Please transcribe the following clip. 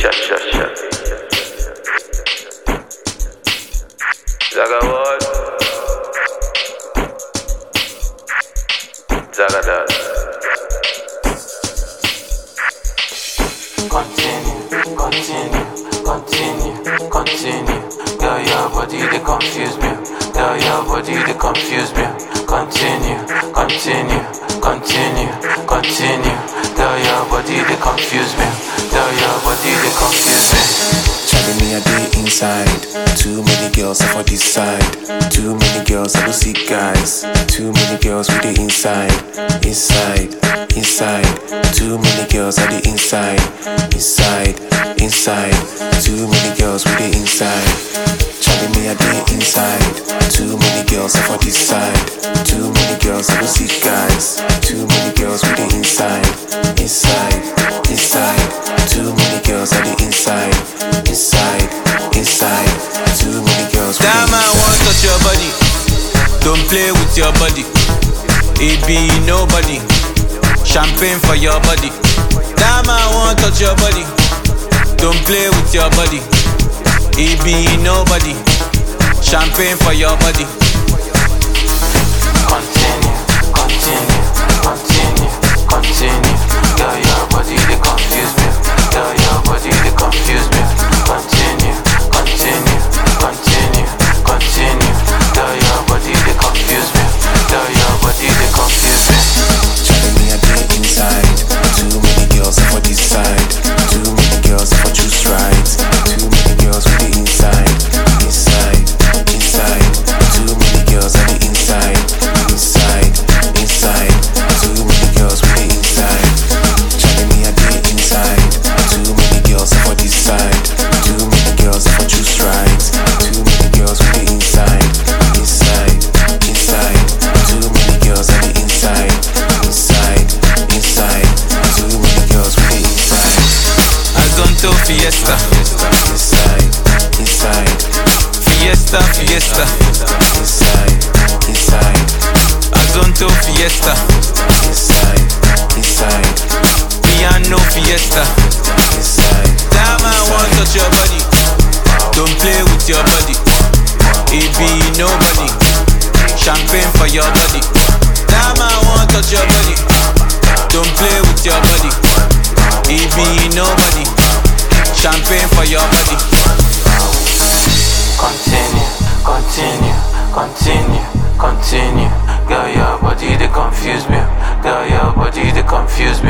Sha. Zagawad. Zagadad. Continue. Girl, your body, they confuse me. Girl, your body, they confuse me. Continue. Girl, your body, they confuse me. Girl, your body, they confuse me. Charlie, me a day inside. Too many girls are for this side. Too many girls I don't see guys. Too many girls with the inside. Too many girls are the inside. Too many girls with the inside. Charlie, me a day inside. Too many girls are for this side. Too many girls I don't see guys. Too many girls with the inside. Too many girls are the inside. Too many girls with that the man inside. won't touch your body. Don't play with your body. It be nobody. Champagne for your body. That man won't touch your body. Don't play with your body. It be nobody. Champagne for your body. Continue. Girl, your body, they confuse me. Girl, your body, they confuse me. Continue. Girl, your body, they confuse me. Girl, your body, they confuse me. Charlie, me a day inside. Too many girls are for this side. Too many girls are for choose rights. Too many girls with the inside. Too many girls are the inside. Too many girls with the inside. Charlie, me a day inside. Too many girls are for this side. Too many girls are for choose rights. Too many girls with the inside. Too many girls are the inside. Too many girls with the inside. Azonto fiesta. Fiesta. Inside. Azonto fiesta. Inside. Piano fiesta. That man won't touch your body. Don't play with your body. It be nobody. Champagne for your body. That man won't touch your body. Don't play with your body. It be nobody. Champagne for your body. Continue. Girl, your body, they confuse me. Girl, your body, they confuse me.